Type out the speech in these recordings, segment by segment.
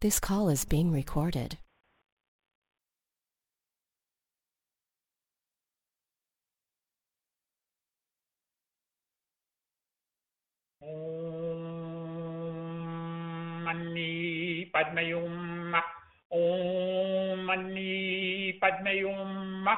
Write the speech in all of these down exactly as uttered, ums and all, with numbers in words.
This call is being recorded. Om Mani Padme Hum. Om Mani Padme Hum.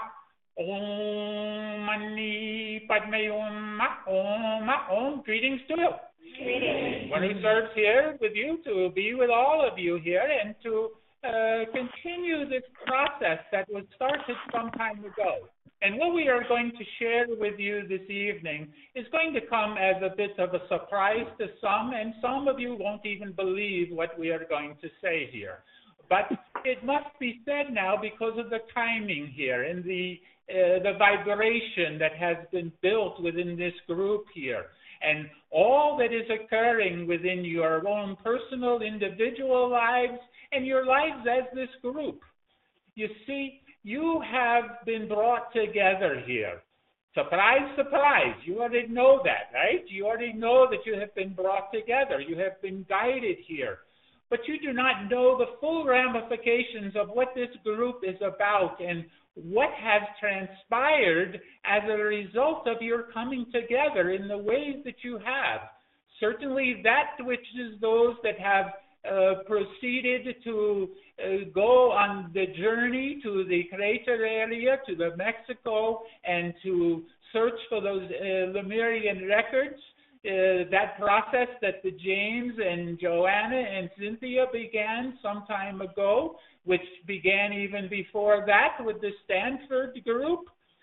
Om Mani Padme Hum. Om Om. Greetings to you. Greetings. One who serves here with you, to be with all of you here, and to uh, continue this process that was started some time ago. And what we are going to share with you this evening is going to come as a bit of a surprise to some, and some of you won't even believe what we are going to say here. But it must be said now because of the timing here and the uh, the vibration that has been built within this group here, and all that is occurring within your own personal, individual lives and your lives as this group. You see, you have been brought together here. Surprise, surprise. You already know that, right? You already know that you have been brought together. You have been guided here. But you do not know the full ramifications of what this group is about and what has transpired as a result of your coming together in the ways that you have. Certainly that which is those that have uh, proceeded to uh, go on the journey to the crater area, to the Mexico, and to search for those uh, Lemurian records. Uh, that process that the James and Joanna and Cynthia began some time ago, which began even before that with the Stanford group,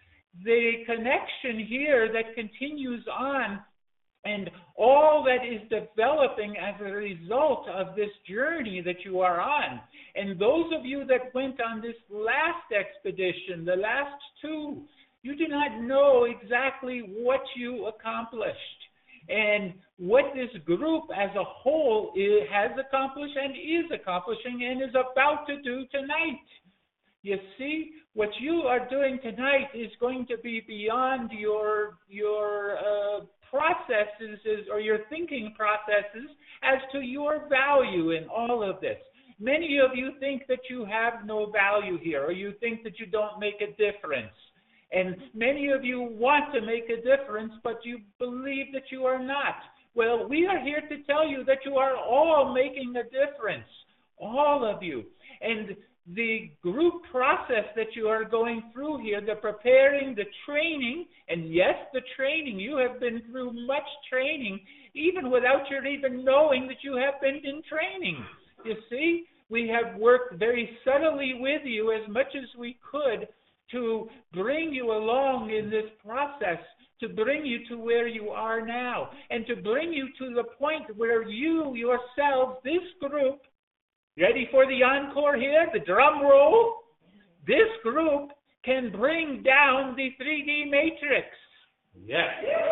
the connection here that continues on, and all that is developing as a result of this journey that you are on. And those of you that went on this last expedition, the last two, you do not know exactly what you accomplished and what this group as a whole is, has accomplished and is accomplishing and is about to do tonight. You see, what you are doing tonight is going to be beyond your your uh, processes or your thinking processes as to your value in all of this. Many of you think that you have no value here, or you think that you don't make a difference. And many of you want to make a difference, but you believe that you are not. Well, we are here to tell you that you are all making a difference, all of you. And the group process that you are going through here, the preparing, the training, and yes, the training, you have been through much training, even without your even knowing that you have been in training. You see, we have worked very subtly with you as much as we could to bring you along in this process, to bring you to where you are now, and to bring you to the point where you yourselves, this group, ready for the encore here, the drum roll, this group can bring down the three D matrix. Yes.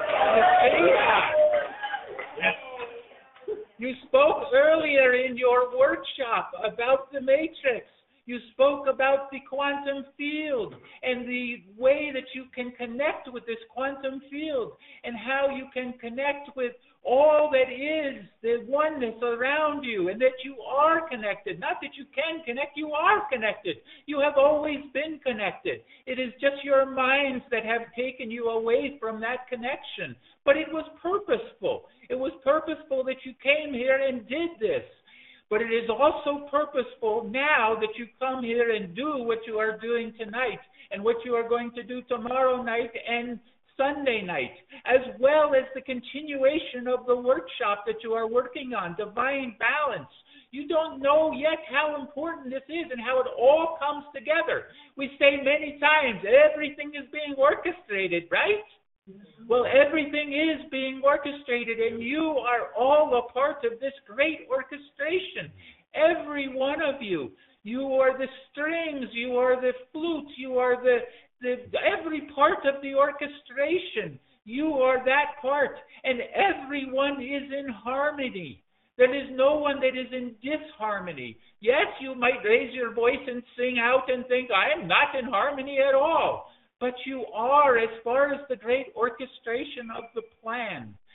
Yes. You spoke earlier in your workshop about the matrix. You spoke about the quantum field and the way that you can connect with this quantum field and how you can connect with all that is the oneness around you, and that you are connected. Not that you can connect, you are connected. You have always been connected. It is just your minds that have taken you away from that connection. But it was purposeful. It was purposeful that you came here and did this. But it is also purposeful now that you come here and do what you are doing tonight and what you are going to do tomorrow night and Sunday night, as well as the continuation of the workshop that you are working on, Divine Balance. You don't know yet how important this is and how it all comes together. We say many times, everything is being orchestrated, right? Well, everything is being orchestrated, and you are all a part of this great orchestration. Every one of you. You are the strings, you are the flute, you are the, the every part of the orchestration. You are that part, and everyone is in harmony. There is no one that is in disharmony. Yes, you might raise your voice and sing out and think, I am not in harmony at all. But you are, as far as the great orchestration of the plan.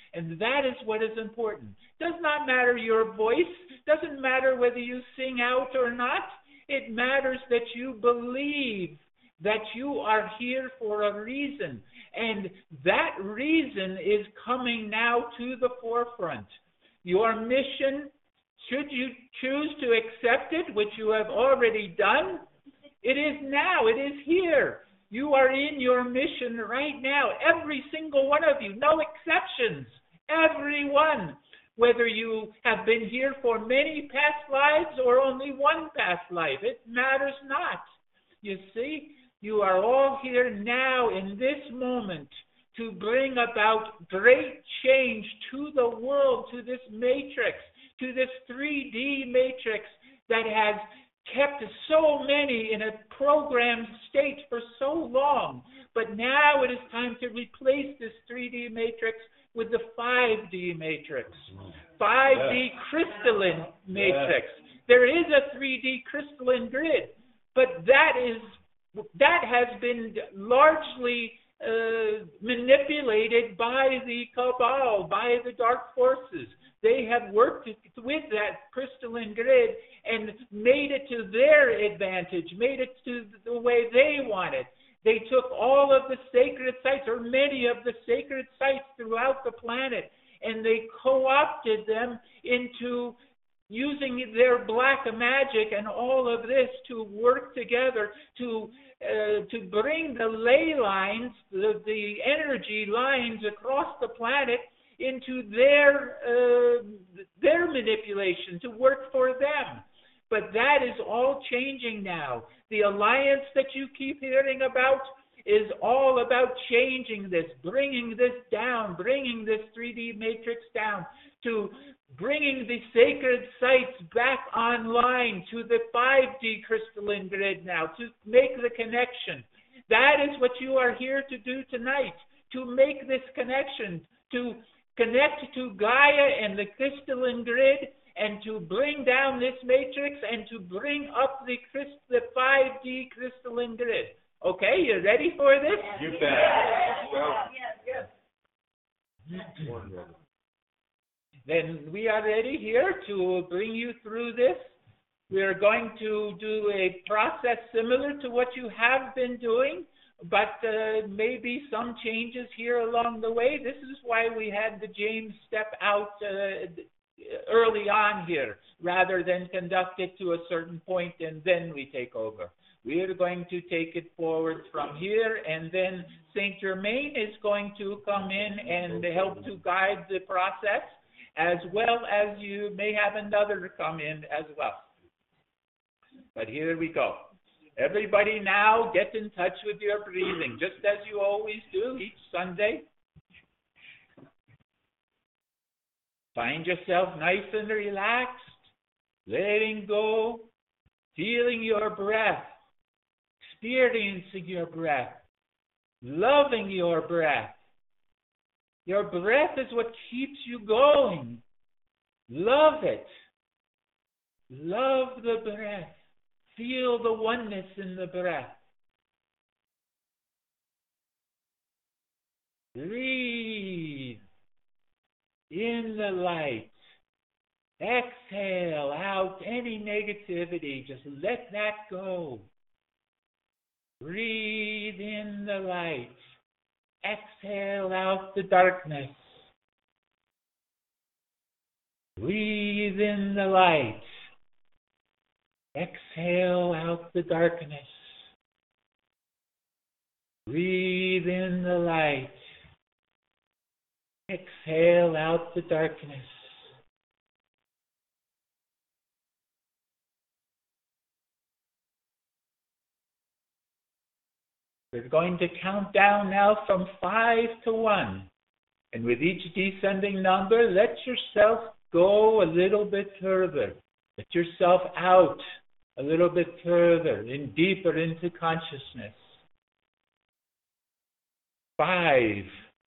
And that is what is important. Does not matter your voice. Doesn't matter whether you sing out or not. It matters that you believe that you are here for a reason. And that reason is coming now to the forefront. Your mission, should you choose to accept it, which you have already done, it is now, it is here. You are in your mission right now, every single one of you, no exceptions, everyone. Whether you have been here for many past lives or only one past life, it matters not. You see, you are all here now in this moment to bring about great change to the world, to this matrix, to this three D matrix that has kept so many in a programmed state for so long. But now it is time to replace this three D matrix with the five D matrix, five D yes. crystalline matrix. Yes. There is a three D crystalline grid, but that is that has been largely uh, manipulated by the cabal, by the dark forces. They have worked with that crystalline grid and made it to their advantage, made it to the way they want it. They took all of the sacred sites, or many of the sacred sites throughout the planet, and they co-opted them into using their black magic and all of this to work together to uh, to bring the ley lines, the, the energy lines across the planet into their uh, their manipulation to work for them. But that is all changing now. The alliance that you keep hearing about is all about changing this, bringing this down, bringing this three D matrix down, to bringing the sacred sites back online to the five D crystalline grid now, to make the connection. That is what you are here to do tonight, to make this connection, to connect to Gaia and the crystalline grid, and to bring down this matrix and to bring up the crystal, the five D crystalline grid. Okay, you ready for this? You bet. Yes, yes, yes. Then we are ready here to bring you through this. We are going to do a process similar to what you have been doing, but uh, maybe some changes here along the way. This is why we had the James step out uh, early on here, rather than conduct it to a certain point and then we take over. We are going to take it forward from here, and then Saint Germain is going to come in and help to guide the process, as well as you may have another come in as well. But here we go. Everybody now get in touch with your breathing, just as you always do each Sunday. Find yourself nice and relaxed, letting go, feeling your breath, experiencing your breath, loving your breath. Your breath is what keeps you going. Love it. Love the breath. Feel the oneness in the breath. Breathe in the light. Exhale out any negativity. Just let that go. Breathe in the light. Exhale out the darkness. Breathe in the light. Exhale out the darkness. Breathe in the light. Exhale out the darkness. We're going to count down now from five to one. And with each descending number, let yourself go a little bit further. Let yourself out a little bit further and deeper into consciousness. Five.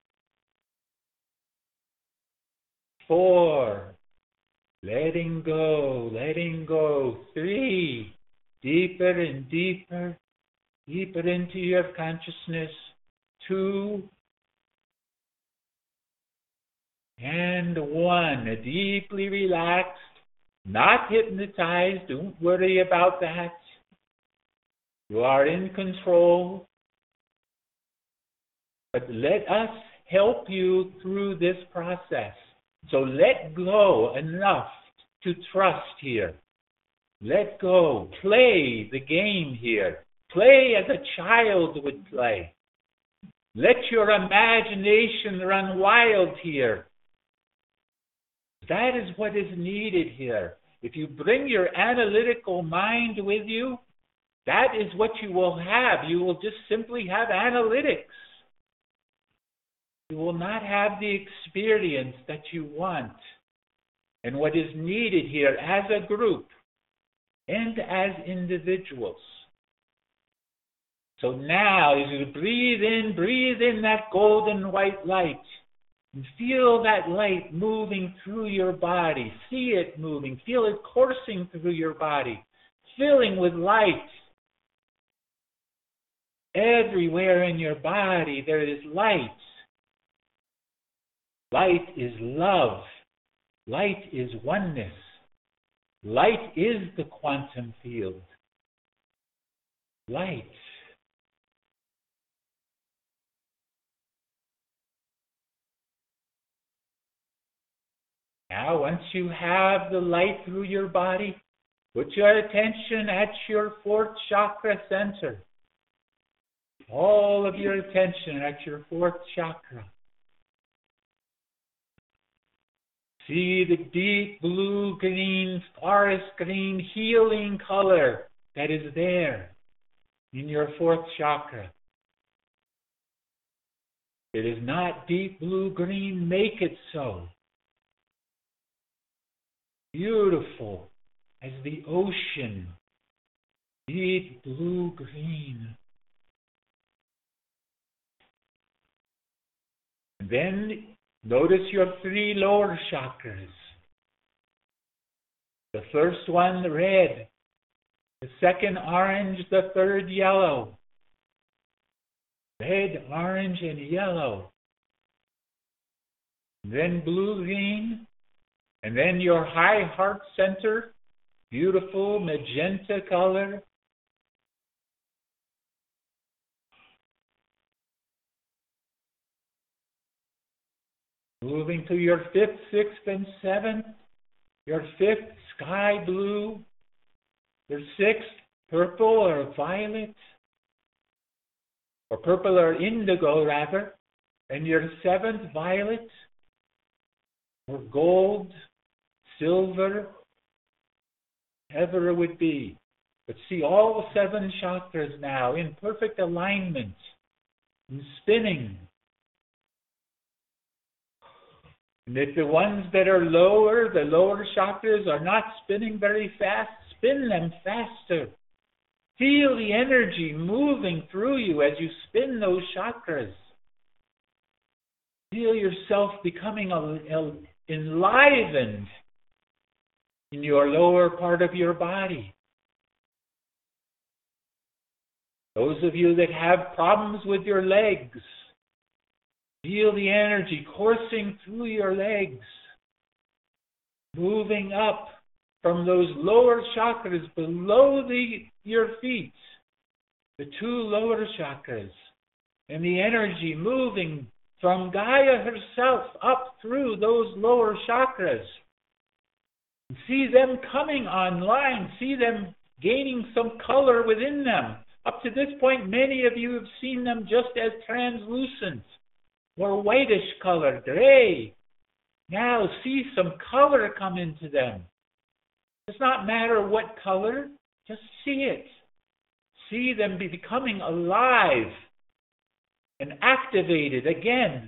Four. Letting go, letting go. Three. Deeper and deeper. Deeper into your consciousness. Two. And one, deeply relaxed, not hypnotized. Don't worry about that. You are in control. But let us help you through this process. So let go enough to trust here. Let go. Play the game here. Play as a child would play. Let your imagination run wild here. That is what is needed here. If you bring your analytical mind with you, that is what you will have. You will just simply have analytics. You will not have the experience that you want. And what is needed here as a group and as individuals. So now, as you breathe in, breathe in that golden white light. And feel that light moving through your body. See it moving. Feel it coursing through your body. Filling with light. Everywhere in your body there is light. Light is love. Light is oneness. Light is the quantum field. Light. Now, once you have the light through your body, put your attention at your fourth chakra center. All of your attention at your fourth chakra. See the deep blue, green, forest green, healing color that is there in your fourth chakra. It is not deep blue, green, make it so. Beautiful as the ocean, deep blue, green. And then notice your three lower chakras. The first one, red. The second, orange. The third, yellow. Red, orange, and yellow. Then blue, green. And then your high heart center, beautiful magenta color. Moving to your fifth, sixth, and seventh. Your fifth, sky blue. Your sixth, purple or violet. Or purple or indigo, rather. And your seventh, violet. Or gold, silver, whatever it would be. But see all seven chakras now in perfect alignment, in spinning. And if the ones that are lower, the lower chakras are not spinning very fast, spin them faster. Feel the energy moving through you as you spin those chakras. Feel yourself becoming enlivened in your lower part of your body. Those of you that have problems with your legs, feel the energy coursing through your legs, moving up from those lower chakras below the, your feet, the two lower chakras, and the energy moving from Gaia herself up through those lower chakras. See them coming online. See them gaining some color within them. Up to this point, many of you have seen them just as translucent or whitish color, gray. Now see some color come into them. It does not matter what color, just see it. See them be becoming alive and activated again.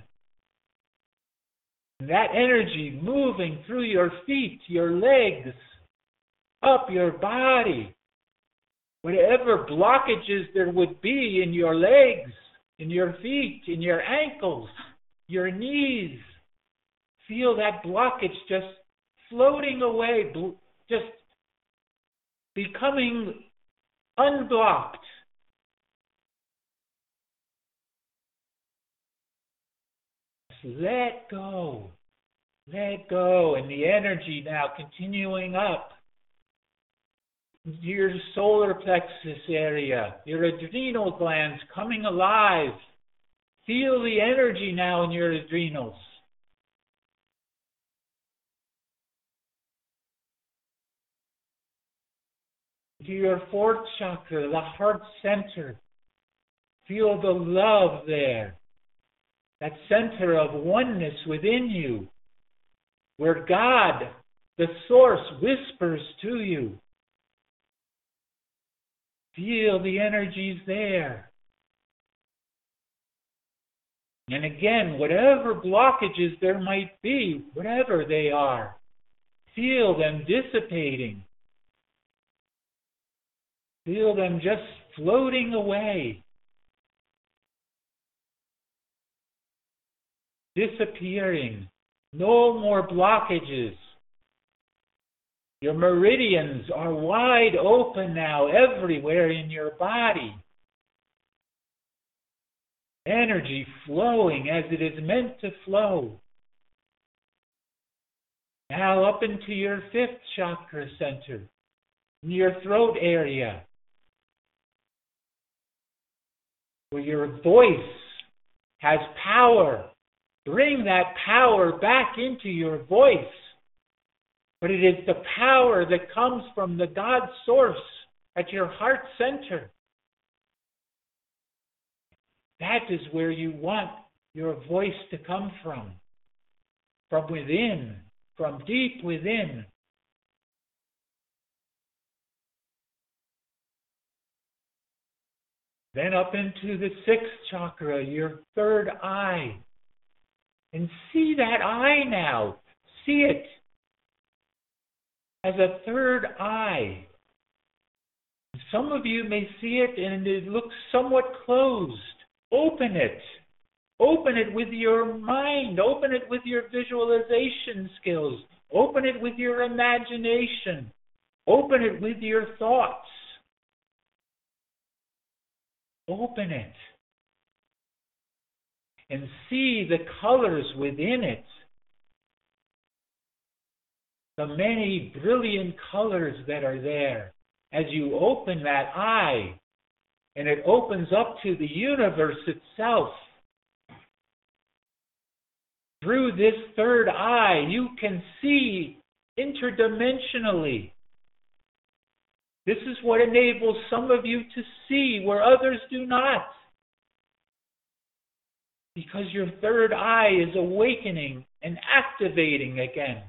And that energy moving through your feet, your legs, up your body. Whatever blockages there would be in your legs, in your feet, in your ankles, your knees, feel that blockage just floating away, just becoming unblocked. Let go. Let go, and the energy now continuing up your solar plexus area, your adrenal glands coming alive. Feel the energy now in your adrenals. To your fourth chakra, the heart center. Feel the love there. That center of oneness within you, where God, the source, whispers to you. Feel the energies there. And again, whatever blockages there might be, whatever they are, feel them dissipating. Feel them just floating away, disappearing. No more blockages. Your meridians are wide open now everywhere in your body. Energy flowing as it is meant to flow. Now up into your fifth chakra center, in your throat area, where your voice has power. Bring that power back into your voice. But it is the power that comes from the God source at your heart center. That is where you want your voice to come from. From within, from deep within. Then up into the sixth chakra, your third eye. And see that eye now. See it as a third eye. Some of you may see it and it looks somewhat closed. Open it. Open it with your mind. Open it with your visualization skills. Open it with your imagination. Open it with your thoughts. Open it. And see the colors within it. The many brilliant colors that are there as you open that eye, and it opens up to the universe itself. Through this third eye, you can see interdimensionally. This is what enables some of you to see where others do not. Because your third eye is awakening and activating again.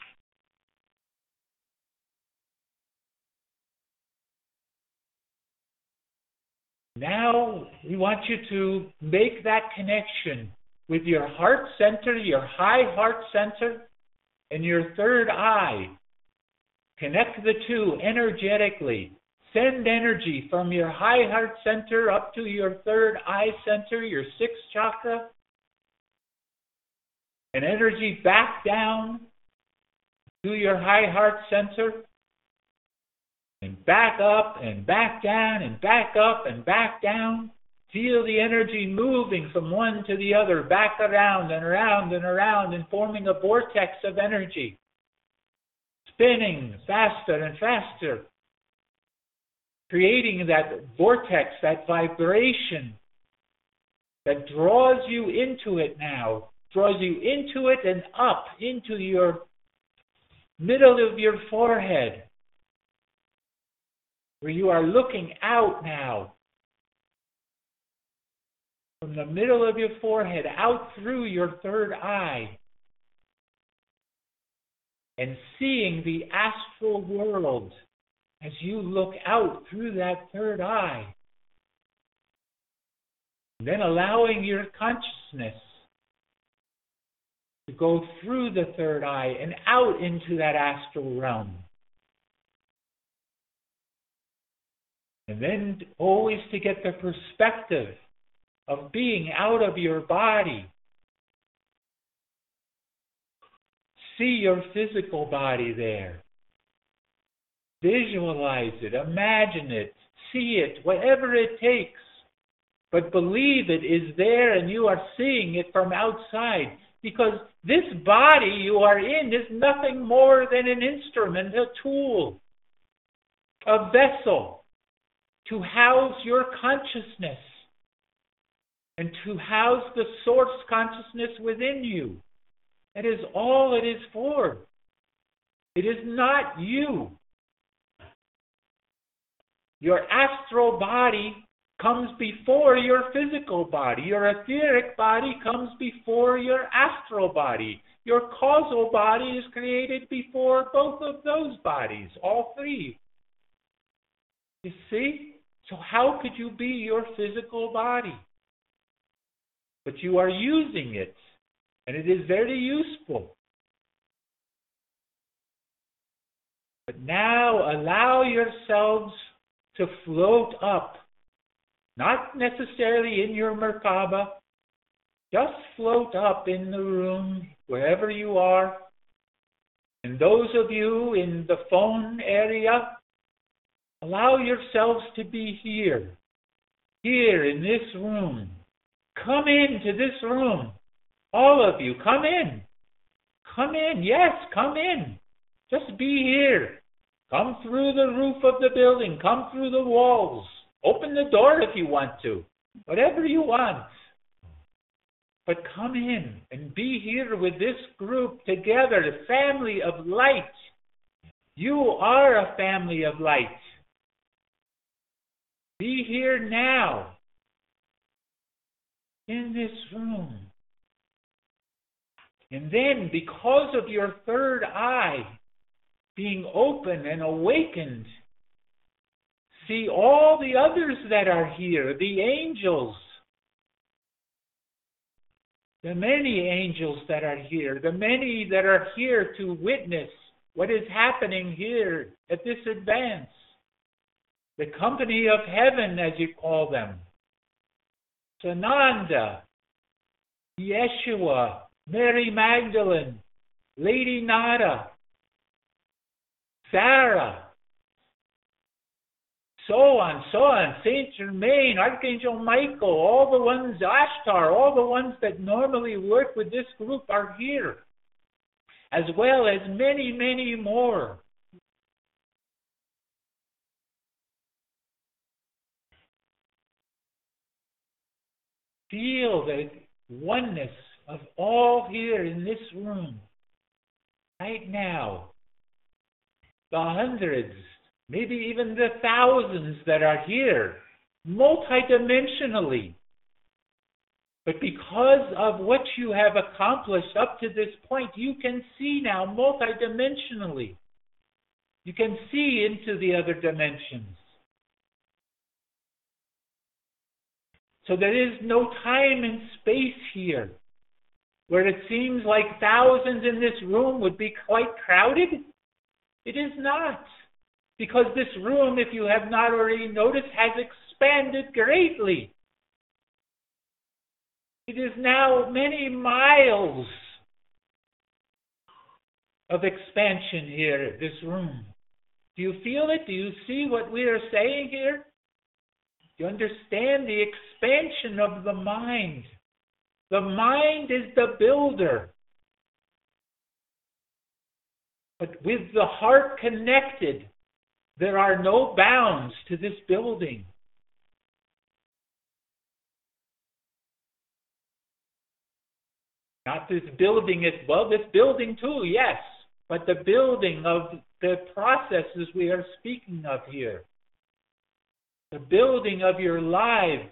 Now, we want you to make that connection with your heart center, your high heart center, and your third eye. Connect the two energetically. Send energy from your high heart center up to your third eye center, your sixth chakra, and energy back down to your high heart center, and back up and back down and back up and back down. Feel the energy moving from one to the other, back around and around and around, and forming a vortex of energy, spinning faster and faster, creating that vortex, that vibration that draws you into it now, draws you into it and up into your middle of your forehead, where you are looking out now, from the middle of your forehead, out through your third eye, and seeing the astral world as you look out through that third eye. And then allowing your consciousness to go through the third eye and out into that astral realm. And then always to get the perspective of being out of your body. See your physical body there. Visualize it, imagine it, see it, whatever it takes. But believe it is there and you are seeing it from outside. Because this body you are in is nothing more than an instrument, a tool, a vessel to house your consciousness and to house the source consciousness within you. That is all it is for. It is not you. Your astral body comes before your physical body. Your etheric body comes before your astral body. Your causal body is created before both of those bodies, all three. You see? So how could you be your physical body? But you are using it, and it is very useful. But now allow yourselves to float up, not necessarily in your Merkaba, just float up in the room, wherever you are. And those of you in the phone area, allow yourselves to be here, here in this room. Come into this room. All of you, come in. Come in, yes, come in. Just be here. Come through the roof of the building. Come through the walls. Open the door if you want to. Whatever you want. But come in and be here with this group together, the family of light. You are a family of light. Be here now. In this room. And then, because of your third eye being open and awakened, see all the others that are here, the angels, the many angels that are here, the many that are here to witness what is happening here at this advance, the company of heaven, as you call them. Sananda, Yeshua, Mary Magdalene, Lady Nada, Sarah, so on, so on, Saint Germain, Archangel Michael, all the ones, Ashtar, all the ones that normally work with this group are here, as well as many, many more. Feel the oneness of all here in this room, right now. The hundreds, maybe even the thousands that are here, multidimensionally. But because of what you have accomplished up to this point, you can see now multidimensionally. You can see into the other dimensions. So there is no time and space here, where it seems like thousands in this room would be quite crowded. It is not, because this room, if you have not already noticed, has expanded greatly. It is now many miles of expansion here, this room. Do you feel it? Do you see what we are saying here? Do you understand the expansion of the mind? The mind is the builder. But with the heart connected, there are no bounds to this building. Not this building is, well, this building too, yes, but the building of the processes we are speaking of here. The building of your lives.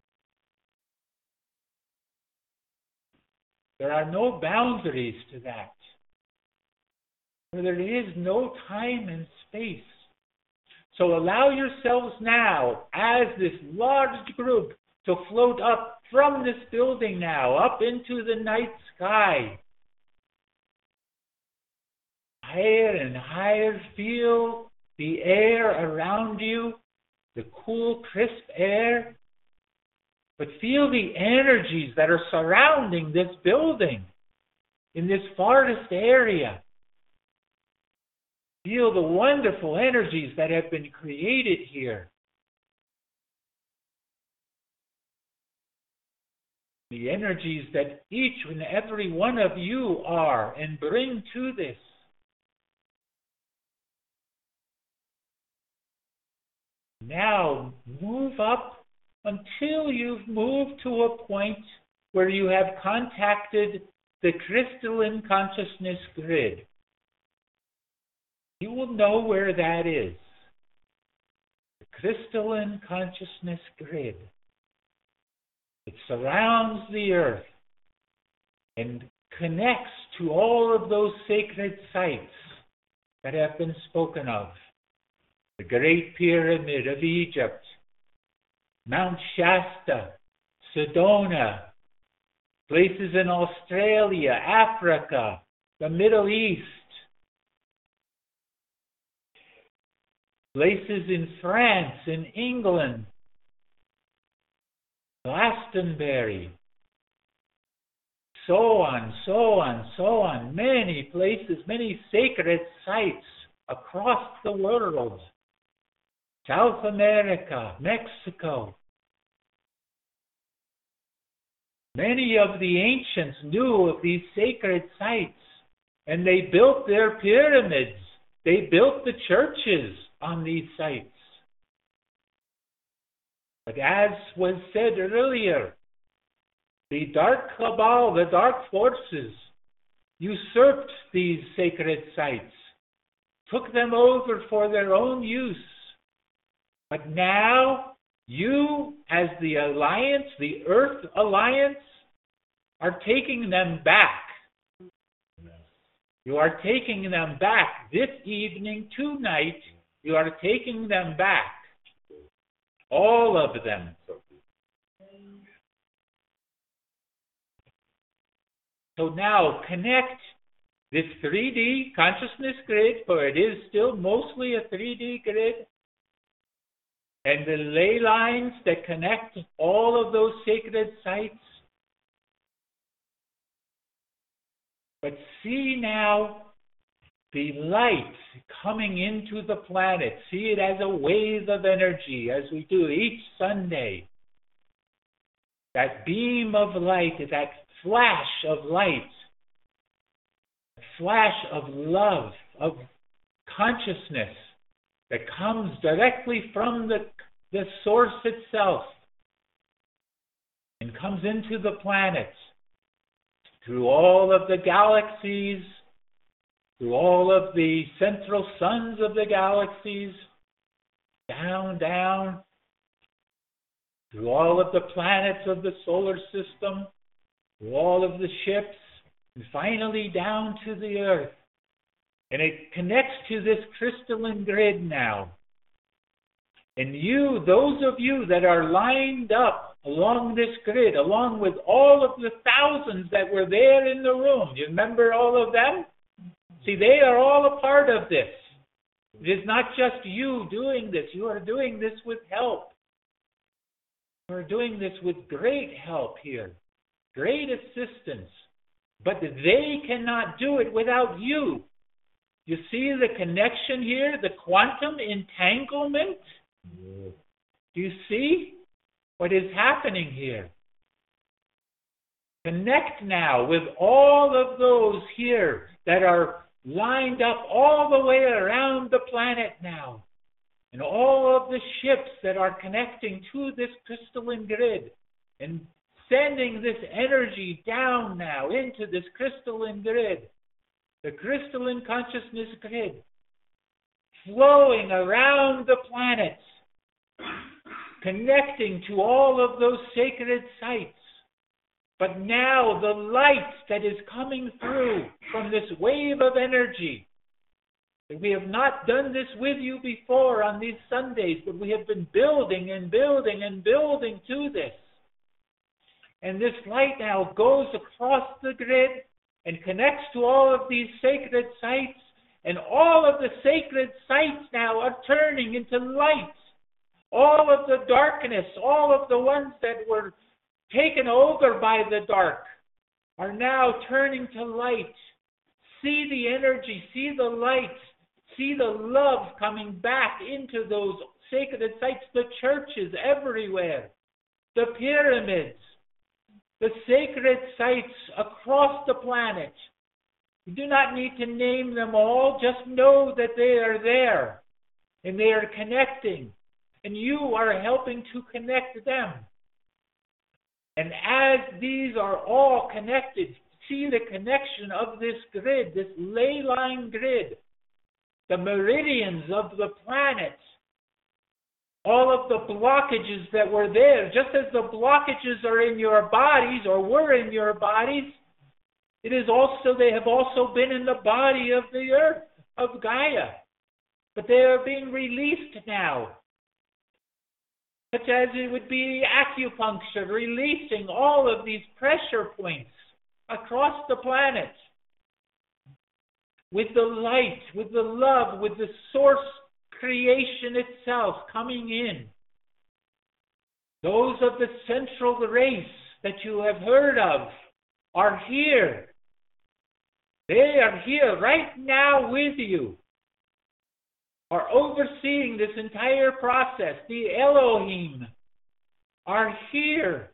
There are no boundaries to that. For there is no time and space. So allow yourselves now, as this large group, to float up from this building now, up into the night sky. Higher and higher, feel the air around you, the cool, crisp air. But feel the energies that are surrounding this building in this farthest area. Feel the wonderful energies that have been created here. the energies that each and every one of you are and bring to this. Now move up until you've moved to a point where you have contacted the crystalline consciousness grid. You will know where that is. The crystalline consciousness grid. It surrounds the earth and connects to all of those sacred sites that have been spoken of. The Great Pyramid of Egypt, Mount Shasta, Sedona, places in Australia, Africa, the Middle East, places in France, in England, Glastonbury, so on, so on, so on. Many places, many sacred sites across the world. South America, Mexico. Many of the ancients knew of these sacred sites, and they built their pyramids. They built the churches on these sites. But as was said earlier, the dark cabal, the dark forces, usurped these sacred sites, took them over for their own use. But now, you, as the Alliance, the Earth Alliance, are taking them back. You are taking them back this evening, tonight. You are taking them back. All of them. So now connect this three D consciousness grid, for it is still mostly a three D grid, and the ley lines that connect all of those sacred sites. But see now the light coming into the planet. See it as a wave of energy, as we do each Sunday. That beam of light, that flash of light, flash of love, of consciousness that comes directly from the, the source itself and comes into the planet through all of the galaxies, through all of the central suns of the galaxies, down, down, through all of the planets of the solar system, through all of the ships, and finally down to the earth. And it connects to this crystalline grid now. And you, those of you that are lined up along this grid, along with all of the thousands that were there in the room, you remember all of them? See, they are all a part of this. It is not just you doing this. You are doing this with help. You are doing this with great help here, great assistance. But they cannot do it without you. You see the connection here, the quantum entanglement? Do you see what is happening here? Connect now with all of those here that are lined up all the way around the planet now. And all of the ships that are connecting to this crystalline grid and sending this energy down now into this crystalline grid, the crystalline consciousness grid, flowing around the planets, connecting to all of those sacred sites. But now the light that is coming through from this wave of energy, we have not done this with you before on these Sundays, but we have been building and building and building to this. And this light now goes across the grid and connects to all of these sacred sites, and all of the sacred sites now are turning into light. All of the darkness, all of the ones that were taken over by the dark are now turning to light. See the energy, see the light, see the love coming back into those sacred sites, the churches everywhere, the pyramids, the sacred sites across the planet. You do not need to name them all, just know that they are there and they are connecting, and you are helping to connect them. And as these are all connected, see the connection of this grid, this ley line grid, the meridians of the planet, all of the blockages that were there, just as the blockages are in your bodies or were in your bodies, it is also, they have also been in the body of the earth, of Gaia. But they are being released now. Such as it would be acupuncture, releasing all of these pressure points across the planet. With the light, with the love, with the source creation itself coming in. Those of the central race that you have heard of are here. They are here right now with you, are overseeing this entire process. The Elohim are here.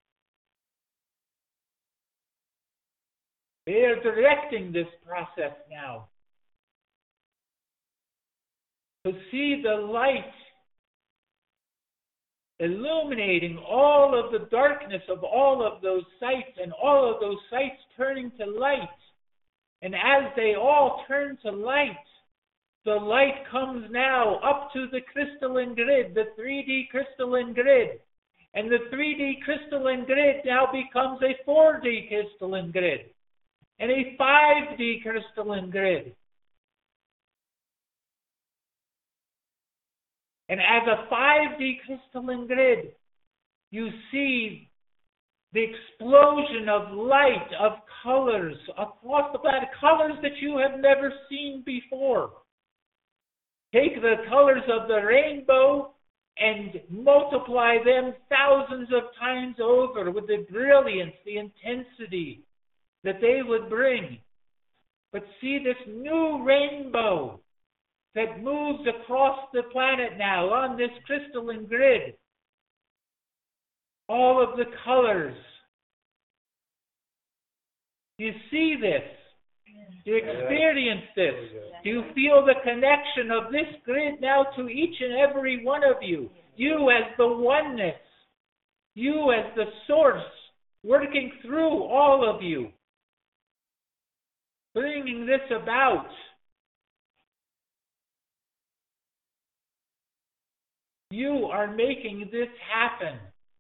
They are directing this process now. To see the light illuminating all of the darkness of all of those sites, and all of those sites turning to light. And as they all turn to light, the light comes now up to the crystalline grid, the three D crystalline grid. And the three D crystalline grid now becomes a four D crystalline grid and a five D crystalline grid. And as a five D crystalline grid, you see the explosion of light, of colors across the planet, colors that you have never seen before. Take the colors of the rainbow and multiply them thousands of times over with the brilliance, the intensity that they would bring. But see this new rainbow that moves across the planet now on this crystalline grid. All of the colors. Do you see this? Do you experience this? Do you feel the connection of this grid now to each and every one of you? You as the oneness. You as the source working through all of you. Bringing this about. You are making this happen.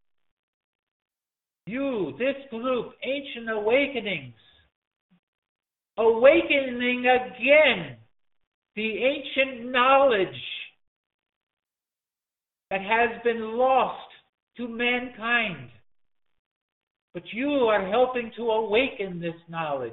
You, this group, Ancient Awakenings, awakening again the ancient knowledge that has been lost to mankind. But you are helping to awaken this knowledge,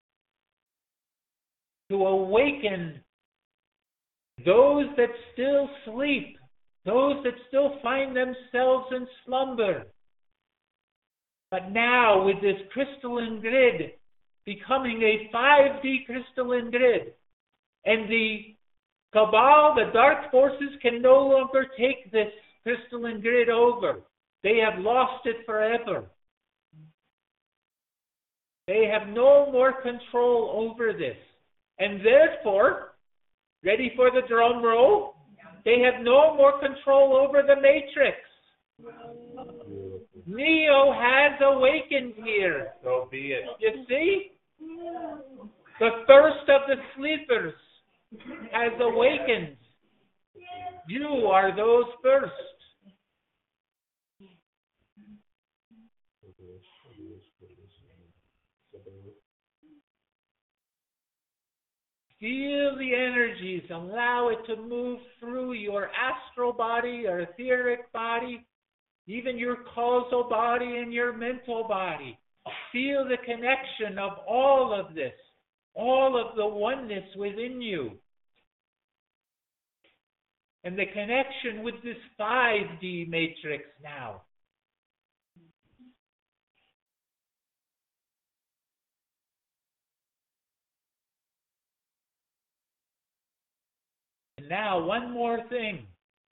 to awaken those that still sleep, those that still find themselves in slumber. But now with this crystalline grid becoming a five D crystalline grid, and the Cabal, the dark forces, can no longer take this crystalline grid over. They have lost it forever. They have no more control over this. And therefore, ready for the drum roll? They have no more control over the matrix. Neo has awakened here. So be it. You see? The thirst of the sleepers has awakened. You are those first. Feel the energies. Allow it to move through your astral body, your etheric body, even your causal body and your mental body. Feel the connection of all of this, all of the oneness within you. And the connection with this five D matrix now. And now, one more thing.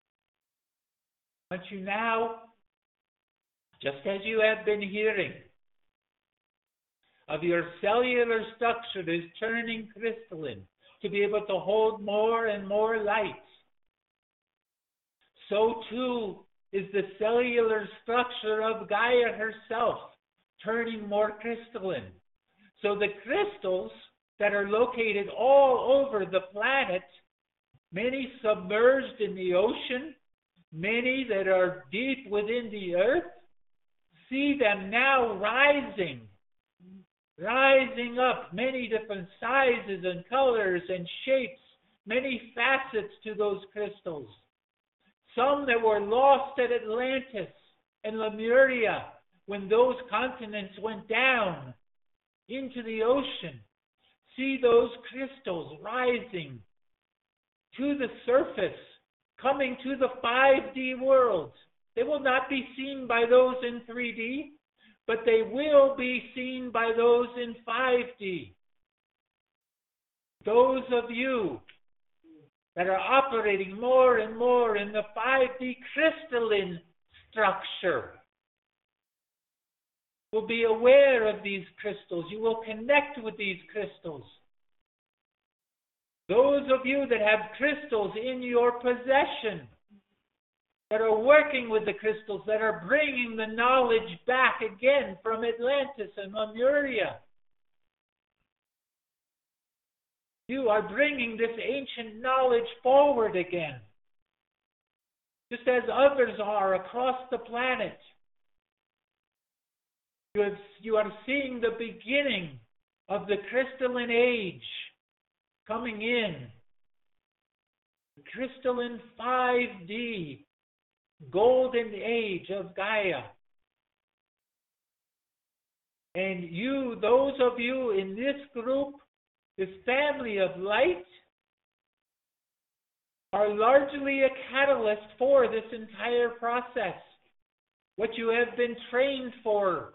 I want you now, just as you have been hearing, of your cellular structure is turning crystalline to be able to hold more and more light. So too is the cellular structure of Gaia herself turning more crystalline. So the crystals that are located all over the planet, many submerged in the ocean, many that are deep within the earth, see them now rising, rising up, many different sizes and colors and shapes, many facets to those crystals. Some that were lost at Atlantis and Lemuria when those continents went down into the ocean. See those crystals rising to the surface, coming to the five D world. They will not be seen by those in three D, but they will be seen by those in five D. Those of you that are operating more and more in the five D crystalline structure will be aware of these crystals. You will connect with these crystals. Those of you that have crystals in your possession, that are working with the crystals, that are bringing the knowledge back again from Atlantis and Lemuria, you are bringing this ancient knowledge forward again, just as others are across the planet. You, have, you are seeing the beginning of the crystalline age coming in. The crystalline five D golden age of Gaia. And you, those of you in this group, this family of light, are largely a catalyst for this entire process. What you have been trained for,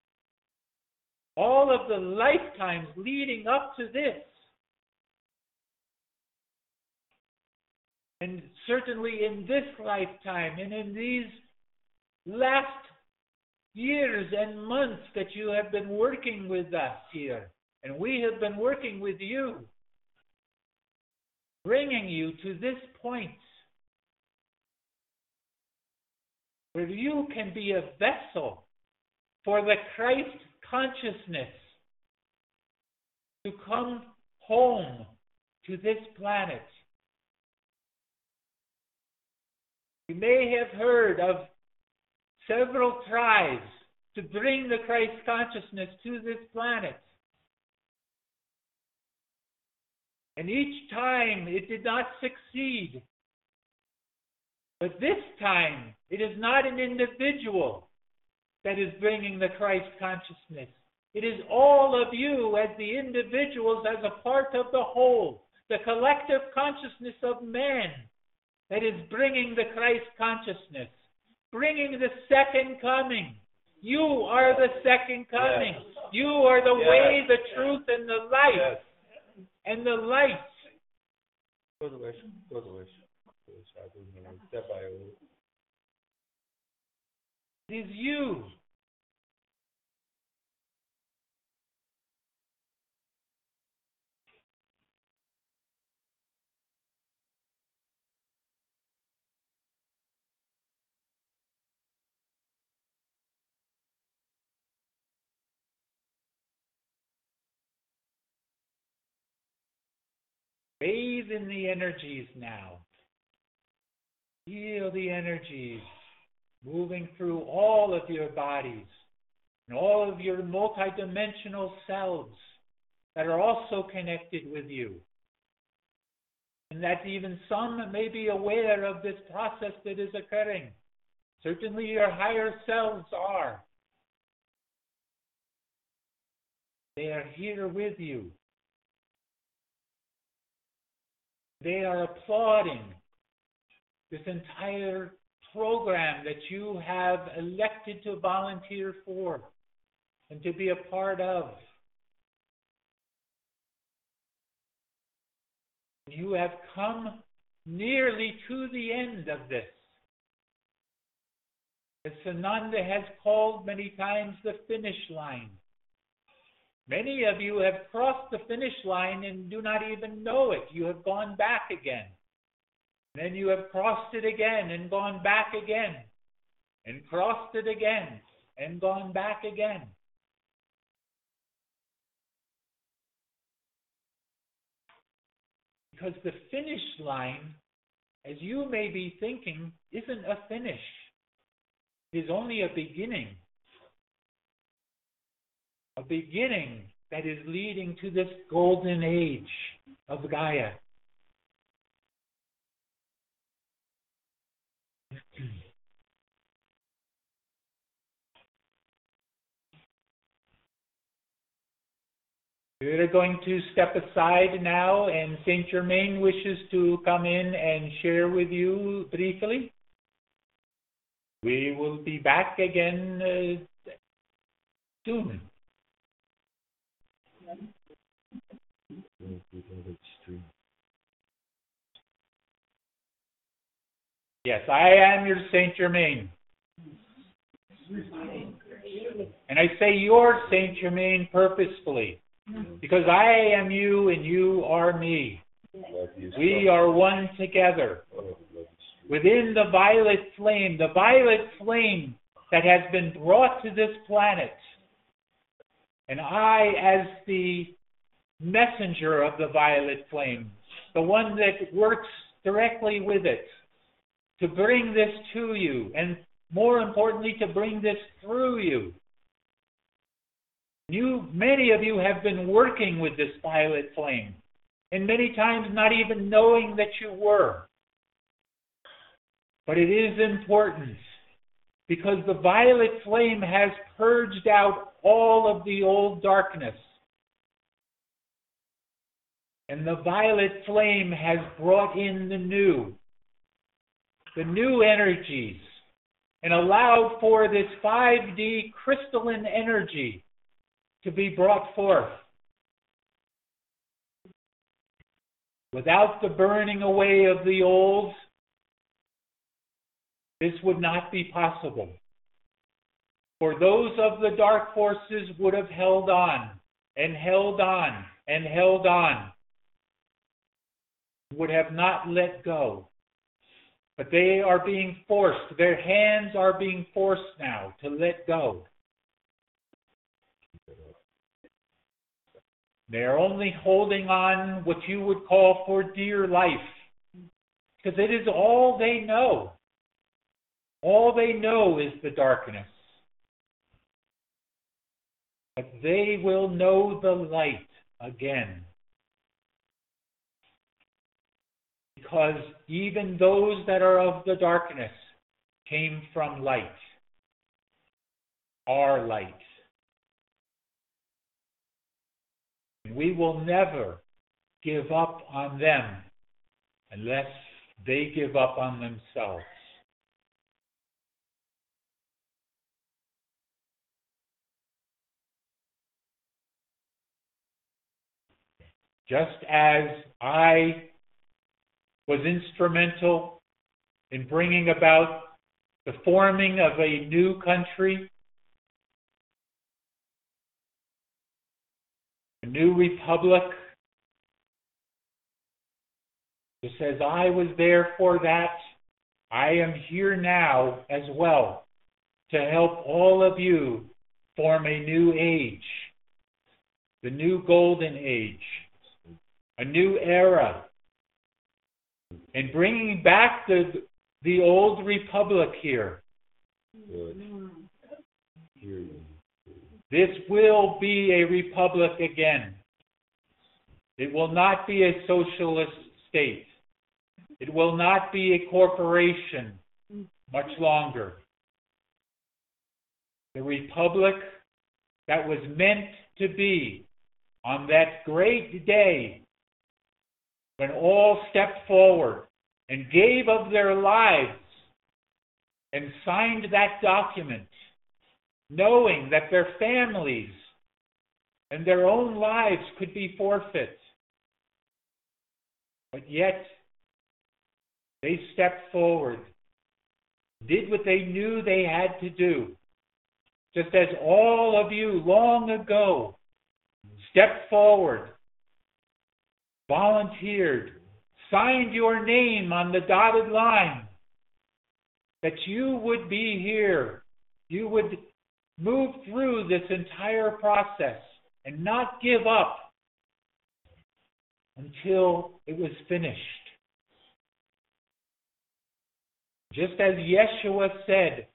all of the lifetimes leading up to this, and certainly in this lifetime and in these last years and months that you have been working with us here, and we have been working with you, bringing you to this point where you can be a vessel for the Christ consciousness to come home to this planet. You may have heard of several tries to bring the Christ consciousness to this planet. And each time it did not succeed. But this time it is not an individual that is bringing the Christ consciousness. It is all of you as the individuals, as a part of the whole, the collective consciousness of man that is bringing the Christ consciousness, bringing the second coming. You are the second coming. Yes. You are the yes. way, the truth, and the light. Yes. And the light. It is you. Bathe in the energies now. Feel the energies moving through all of your bodies and all of your multidimensional selves that are also connected with you. And that even some may be aware of this process that is occurring. Certainly your higher selves are. They are here with you. They are applauding this entire program that you have elected to volunteer for and to be a part of. You have come nearly to the end of this. As Sananda has called many times, the finish line. Many of you have crossed the finish line and do not even know it. You have gone back again. Then you have crossed it again and gone back again, and crossed it again and gone back again. Because the finish line, as you may be thinking, isn't a finish. It is only a beginning. A beginning that is leading to this golden age of Gaia. We're going to step aside now, and Saint Germain wishes to come in and share with you briefly. We will be back again uh, soon. Yes, I am your Saint Germain. And I say your Saint Germain purposefully, because I am you and you are me. We are one together within the violet flame, the violet flame that has been brought to this planet. And I, as the messenger of the violet flame, the one that works directly with it, to bring this to you, and more importantly, to bring this through you. You, many of you have been working with this violet flame, and many times not even knowing that you were. But it is important, because the violet flame has purged out all of the old darkness. And the violet flame has brought in the new, the new energies, and allowed for this five D crystalline energy to be brought forth. Without the burning away of the old, this would not be possible. For those of the dark forces would have held on, and held on, and held on, would have not let go. But they are being forced, their hands are being forced now to let go. They are only holding on what you would call for dear life, because it is all they know. All they know is the darkness. But they will know the light again. Because even those that are of the darkness came from light, our light. We will never give up on them unless they give up on themselves. Just as I was instrumental in bringing about the forming of a new country, a new republic, just as I was there for that, I am here now as well to help all of you form a new age, the new golden age, a new era, and bringing back the the old republic here. This will be a republic again. It will not be a socialist state. It will not be a corporation much longer. The republic that was meant to be on that great day when all stepped forward and gave of their lives and signed that document, knowing that their families and their own lives could be forfeit. But yet, they stepped forward, did what they knew they had to do, just as all of you long ago stepped forward, volunteered, signed your name on the dotted line, that you would be here, you would move through this entire process and not give up until it was finished. Just as Yeshua said,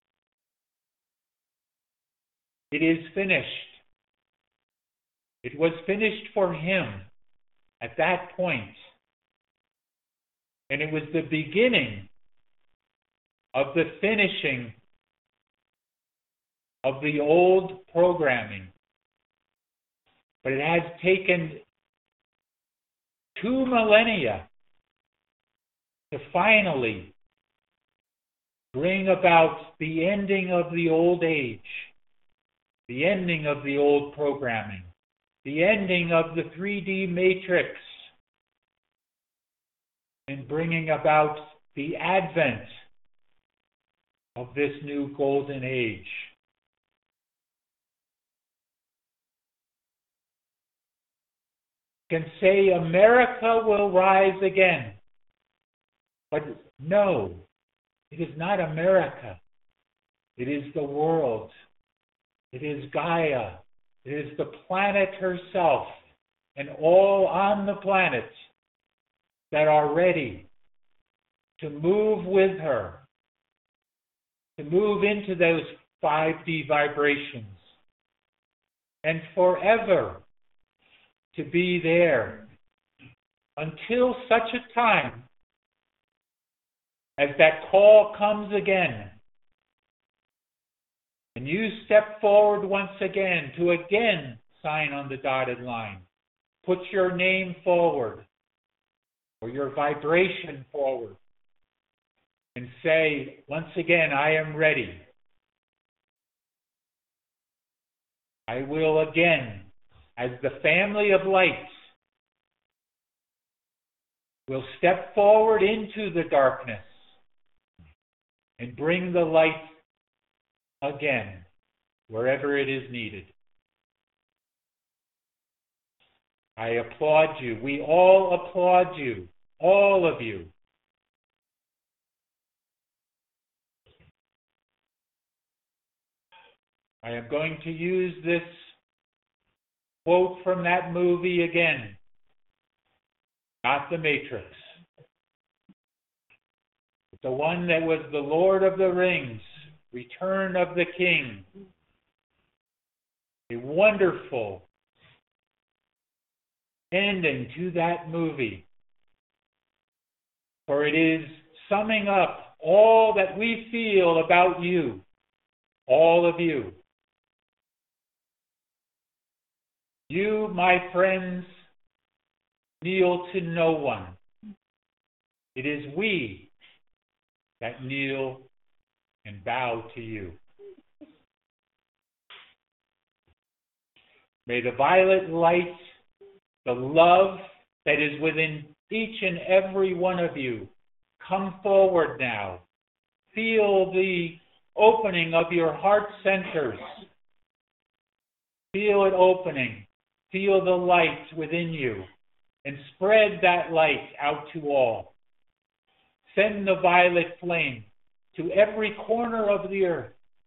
it is finished. It was finished for him at that point. And it was the beginning of the finishing of the old programming. But it has taken two millennia to finally bring about the ending of the old age, the ending of the old programming, the ending of the three D matrix, and bringing about the advent of this new golden age. You can say America will rise again, but no, it is not America. It is the world. It is Gaia. It is the planet herself and all on the planet that are ready to move with her, to move into those five D vibrations, and forever to be there until such a time as that call comes again. And you step forward once again to again sign on the dotted line. Put your name forward or your vibration forward and say, once again, I am ready. I will again, as the family of light, will step forward into the darkness and bring the light again, wherever it is needed. I applaud you. We all applaud you, all of you. I am going to use this quote from that movie again, not The Matrix, but the one that was The Lord of the Rings, Return of the King. A wonderful ending to that movie, for it is summing up all that we feel about you, all of you. You, my friends, kneel to no one. It is we that kneel and bow to you. May the violet light, the love that is within each and every one of you, come forward now. Feel the opening of your heart centers. Feel it opening. Feel the light within you and spread that light out to all. Send the violet flame to every corner of the earth,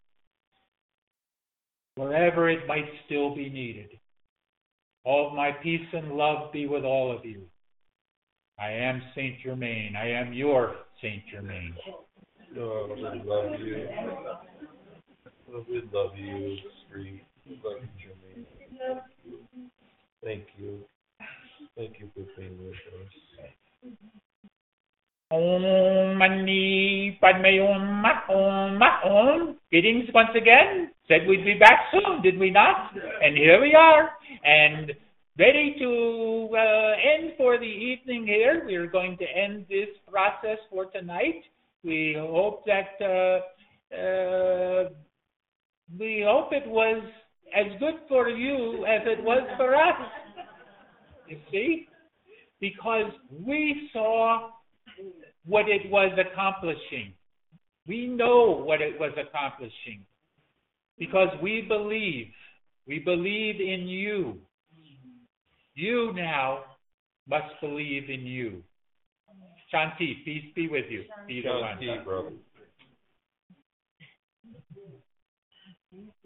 wherever it might still be needed. All of my peace and love be with all of you. I am Saint Germain. I am your Saint Germain. Oh, we love you. We love you, Street. We love you, Germain. Thank you. Thank you for being with us. Om Mani Padme Hum, Om, Om. Greetings once again. Said we'd be back soon, did we not? And here we are, and ready to uh, end for the evening here. We are going to end this process for tonight. We hope that uh, uh, we hope it was as good for you as it was for us. You see? Because we saw what it was accomplishing. We know what it was accomplishing. Because we believe. We believe in you. You now must believe in you. Shanti, peace be with you. Be the one. Shanti, brother.